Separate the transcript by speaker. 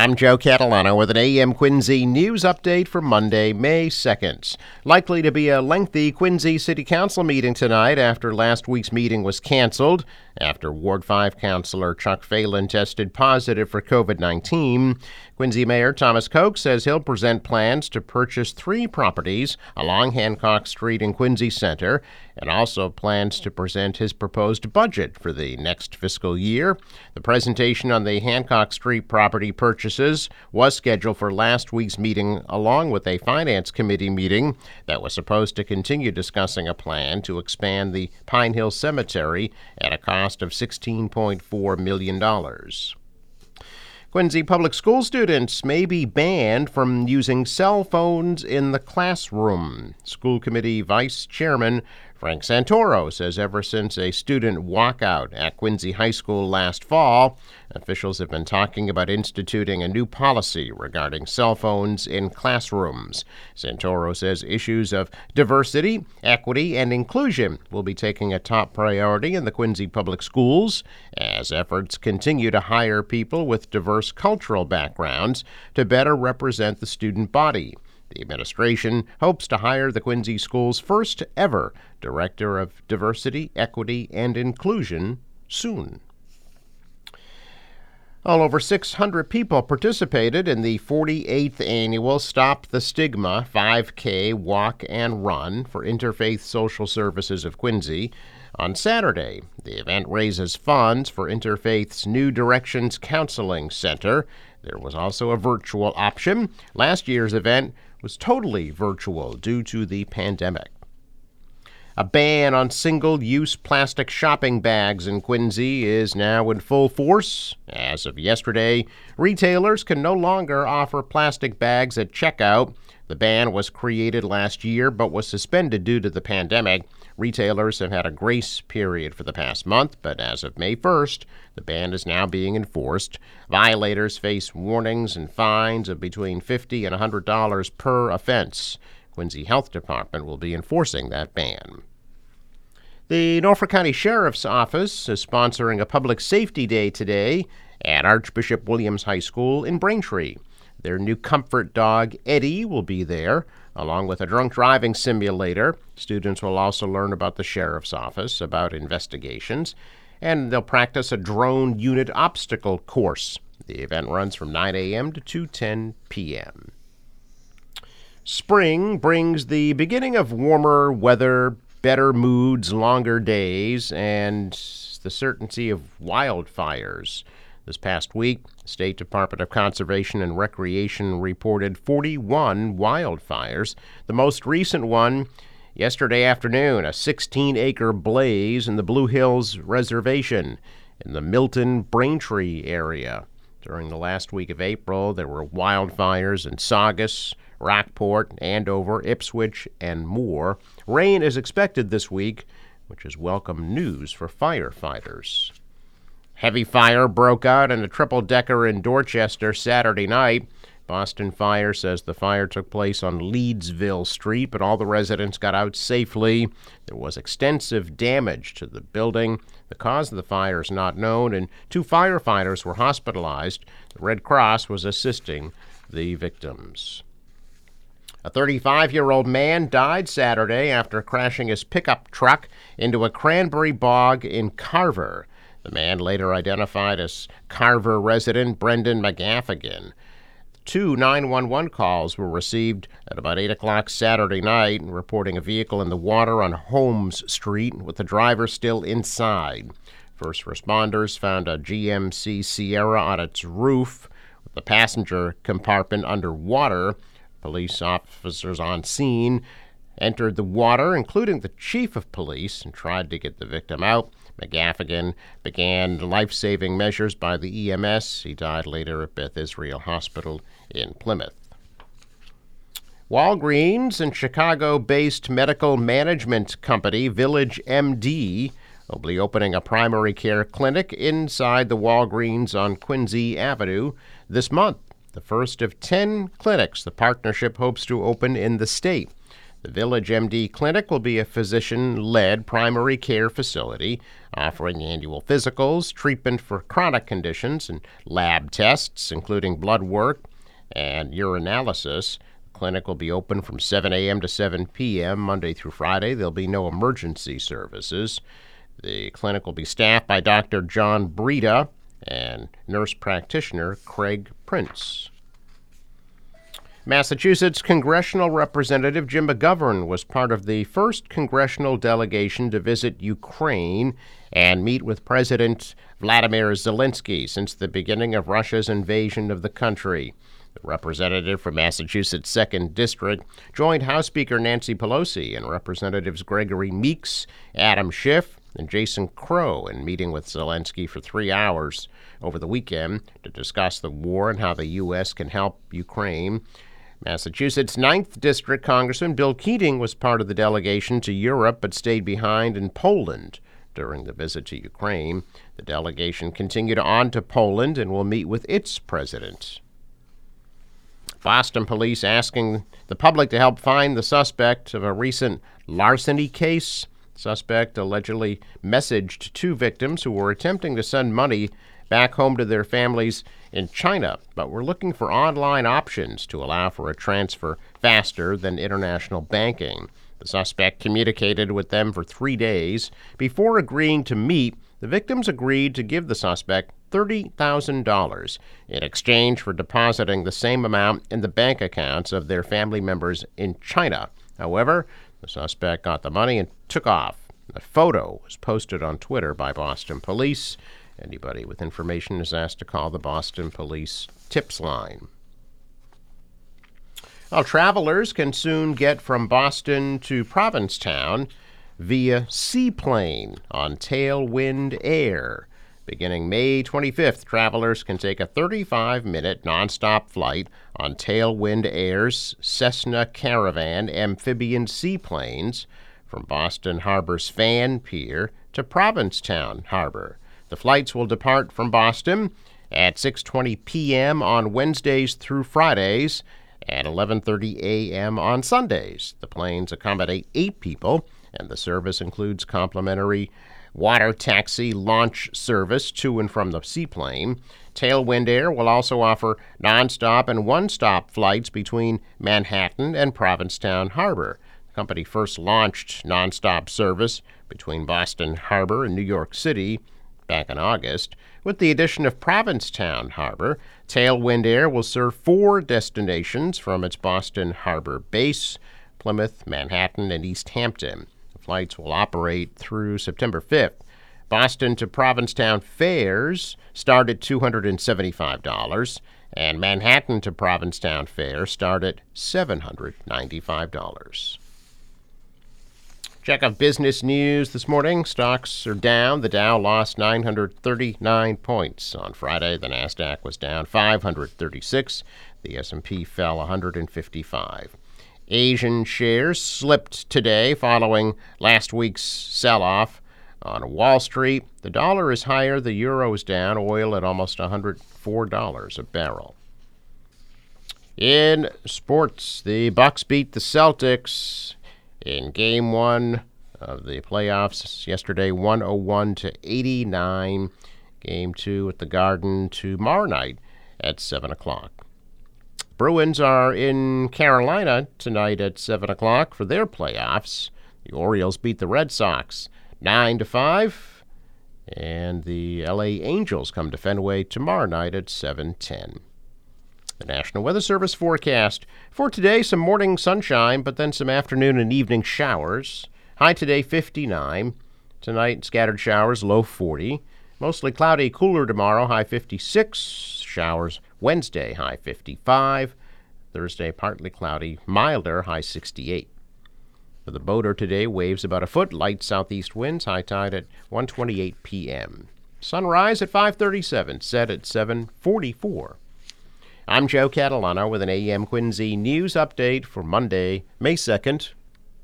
Speaker 1: I'm Joe Catalano with an AM Quincy news update for Monday, May 2nd. Likely to be a lengthy Quincy City Council meeting tonight after last week's meeting was canceled after Ward 5 Councilor Chuck Phelan tested positive for COVID-19. Quincy Mayor Thomas Koch says he'll present plans to purchase 3 properties along Hancock Street in Quincy Center and also plans to present his proposed budget for the next fiscal year. The presentation on the Hancock Street property purchases was scheduled for last week's meeting along with a Finance Committee meeting that was supposed to continue discussing a plan to expand the Pine Hill Cemetery at a cost of $16.4 million. Quincy Public School students may be banned from using cell phones in the classroom. School Committee Vice Chairman Frank Santoro says ever since a student walkout at Quincy High School last fall, officials have been talking about instituting a new policy regarding cell phones in classrooms. Santoro says issues of diversity, equity, and inclusion will be taking a top priority in the Quincy Public Schools as efforts continue to hire people with diverse cultural backgrounds to better represent the student body. The administration hopes to hire the Quincy School's first ever Director of Diversity, Equity, and Inclusion soon. All over 600 people participated in the 48th annual Stop the Stigma 5K Walk and Run for Interfaith Social Services of Quincy on Saturday. The event raises funds for Interfaith's New Directions Counseling Center. There was also a virtual option. Last year's event was totally virtual due to the pandemic. A ban on single-use plastic shopping bags in Quincy is now in full force. As of yesterday, retailers can no longer offer plastic bags at checkout. The ban was created last year but was suspended due to the pandemic. Retailers have had a grace period for the past month, but as of May 1st, the ban is now being enforced. Violators face warnings and fines of between $50 and $100 per offense. Quincy Health Department will be enforcing that ban. The Norfolk County Sheriff's Office is sponsoring a public safety day today at Archbishop Williams High School in Braintree. Their new comfort dog, Eddie, will be there, along with a drunk driving simulator. Students will also learn about the Sheriff's Office, about investigations, and they'll practice a drone unit obstacle course. The event runs from 9 a.m. to 2:10 p.m. Spring brings the beginning of warmer weather, better moods, longer days, and the certainty of wildfires. This past week, the State Department of Conservation and Recreation reported 41 wildfires. The most recent one yesterday afternoon, a 16-acre blaze in the Blue Hills Reservation in the Milton-Braintree area. During the last week of April, there were wildfires in Saugus, Rockport, Andover, Ipswich, and more. Rain is expected this week, which is welcome news for firefighters. Heavy fire broke out in a triple-decker in Dorchester Saturday night. Boston Fire says the fire took place on Leedsville Street, but all the residents got out safely. There was extensive damage to the building. The cause of the fire is not known, and 2 firefighters were hospitalized. The Red Cross was assisting the victims. A 35-year-old man died Saturday after crashing his pickup truck into a cranberry bog in Carver. The man, later identified as Carver resident Brendan McGaffigan. 2 911 calls were received at about 8 o'clock Saturday night, reporting a vehicle in the water on Holmes Street with the driver still inside. First responders found a GMC Sierra on its roof with the passenger compartment underwater. Police officers on scene entered the water, including the chief of police, and tried to get the victim out. McGaffigan began life-saving measures by the EMS. He died later at Beth Israel Hospital in Plymouth. Walgreens and Chicago-based medical management company Village MD will be opening a primary care clinic inside the Walgreens on Quincy Avenue this month, the first of 10 clinics the partnership hopes to open in the state. The Village MD Clinic will be a physician-led primary care facility offering annual physicals, treatment for chronic conditions, and lab tests, including blood work and urinalysis. The clinic will be open from 7 a.m. to 7 p.m. Monday through Friday. There'll be no emergency services. The clinic will be staffed by Dr. John Breda and nurse practitioner Craig Prince. Massachusetts Congressional Representative Jim McGovern was part of the first congressional delegation to visit Ukraine and meet with President Vladimir Zelensky since the beginning of Russia's invasion of the country. The representative from Massachusetts' 2nd District joined House Speaker Nancy Pelosi and Representatives Gregory Meeks, Adam Schiff, and Jason Crow in meeting with Zelensky for 3 hours over the weekend to discuss the war and how the U.S. can help Ukraine. Massachusetts' 9th District Congressman Bill Keating was part of the delegation to Europe but stayed behind in Poland during the visit to Ukraine. The delegation continued on to Poland and will meet with its president. Boston police asking the public to help find the suspect of a recent larceny case. Suspect allegedly messaged 2 victims who were attempting to send money back home to their families in China, but were looking for online options to allow for a transfer faster than international banking. The suspect communicated with them for 3 days. Before agreeing to meet, the victims agreed to give the suspect $30,000 in exchange for depositing the same amount in the bank accounts of their family members in China. However, the suspect got the money and took off. A photo was posted on Twitter by Boston police. Anybody with information is asked to call the Boston Police Tips line. Well, travelers can soon get from Boston to Provincetown via seaplane on Tailwind Air. Beginning May 25th, travelers can take a 35-minute nonstop flight on Tailwind Air's Cessna Caravan amphibian seaplanes from Boston Harbor's Fan Pier to Provincetown Harbor. The flights will depart from Boston at 6:20 p.m. on Wednesdays through Fridays and 11:30 a.m. on Sundays. The planes accommodate 8 people, and the service includes complimentary water taxi launch service to and from the seaplane. Tailwind Air will also offer nonstop and one-stop flights between Manhattan and Provincetown Harbor. The company first launched nonstop service between Boston Harbor and New York City back in August. With the addition of Provincetown Harbor, Tailwind Air will serve 4 destinations from its Boston Harbor base: Plymouth, Manhattan, and East Hampton. The flights will operate through September 5th. Boston to Provincetown fares start at $275, and Manhattan to Provincetown fares start at $795. Check out business news this morning. Stocks are down. The Dow lost 939 points. On Friday, the Nasdaq was down 536. The S&P fell 155. Asian shares slipped today following last week's sell-off on Wall Street. The dollar is higher. The euro is down. Oil at almost $104 a barrel. In sports, the Bucks beat the Celtics in Game 1 of the playoffs yesterday, 101-89. Game 2 at the Garden tomorrow night at 7 o'clock. Bruins are in Carolina tonight at 7 o'clock for their playoffs. The Orioles beat the Red Sox 9-5. And the LA Angels come to Fenway tomorrow night at 7:10. The National Weather Service forecast. For today, some morning sunshine, but then some afternoon and evening showers. High today, 59. Tonight, scattered showers, low 40. Mostly cloudy, cooler tomorrow, high 56. Showers Wednesday, high 55. Thursday, partly cloudy, milder, high 68. For the boater today, waves about a foot, light southeast winds, high tide at 1:28 p.m. Sunrise at 5:37, set at 7:44. I'm Joe Catalano with an AM Quincy news update for Monday, May 2nd.